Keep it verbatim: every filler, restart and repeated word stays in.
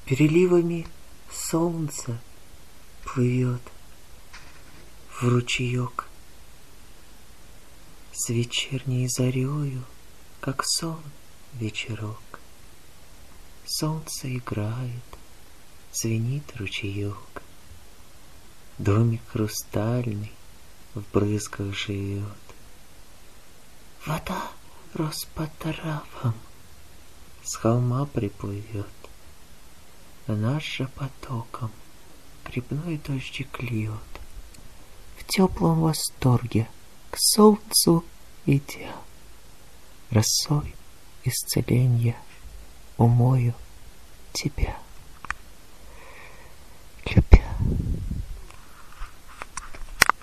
Переливами солнце плывет в ручеек, с вечерней зарею, как сон вечерок. Солнце играет, звенит ручеек, домик хрустальный в брызгах живет. Вода рос по травам, с холма приплывет, а наш же потоком грибной дождик льет. В теплом восторге к солнцу идя, росой исцеления умою тебя, любя.